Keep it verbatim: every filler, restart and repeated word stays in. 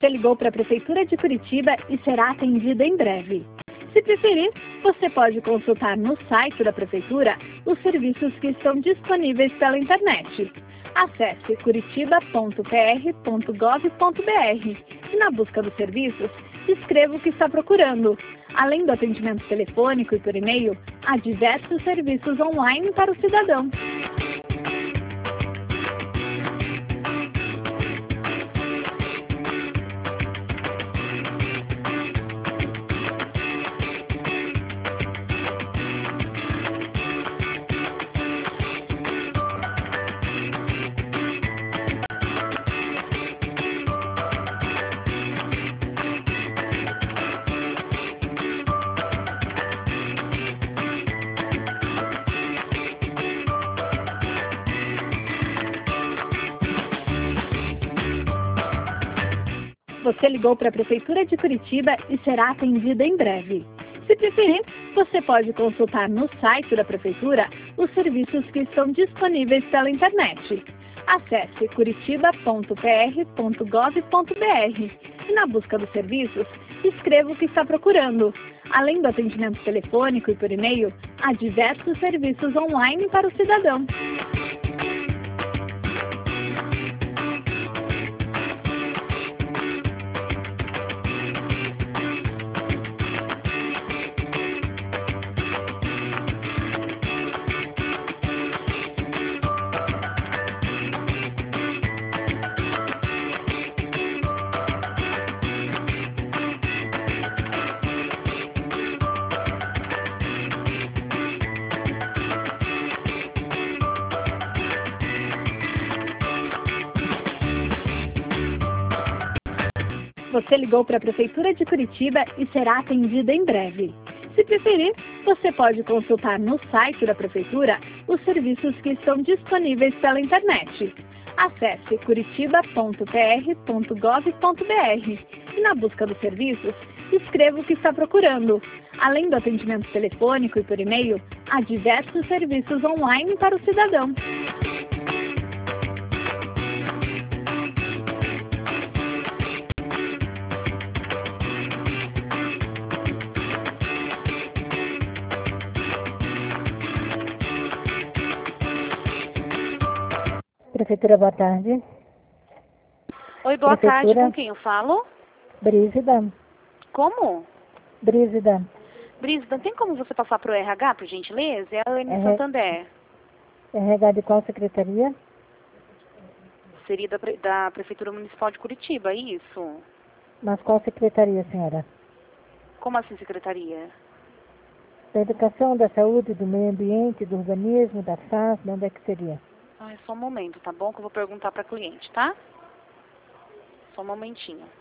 Você ligou para a Prefeitura de Curitiba e será atendido em breve. Se preferir, você pode consultar no site da Prefeitura os serviços que estão disponíveis pela internet. Acesse curitiba ponto p r ponto gov ponto b r e na busca dos serviços, escreva o que está procurando. Além do atendimento telefônico e por e-mail, há diversos serviços online para o cidadão. Você ligou para a Prefeitura de Curitiba e será atendido em breve. Se preferir, você pode consultar no site da Prefeitura os serviços que estão disponíveis pela internet. Acesse curitiba ponto p r ponto gov ponto b r e na busca dos serviços, escreva o que está procurando. Além do atendimento telefônico e por e-mail, há diversos serviços online para o cidadão. Você ligou para a Prefeitura de Curitiba e será atendido em breve. Se preferir, você pode consultar no site da Prefeitura os serviços que estão disponíveis pela internet. Acesse curitiba ponto p r ponto gov ponto b r e na busca dos serviços, escreva o que está procurando. Além do atendimento telefônico e por e-mail, há diversos serviços online para o cidadão. Prefeitura, boa tarde. Oi, boa Prefeitura. tarde. Com quem eu falo? Brígida. Como? Brígida. Brígida, tem como você passar para o R H, por gentileza? É a Anne R- Santander. R H de qual secretaria? Seria da, pre- da Prefeitura Municipal de Curitiba, isso? Mas qual secretaria, senhora? Como assim, secretaria? Da Educação, da Saúde, do Meio Ambiente, do Urbanismo, da F A S, de onde é que seria? Ai, só um momento, tá bom? Que eu vou perguntar para a cliente, tá? Só um momentinho.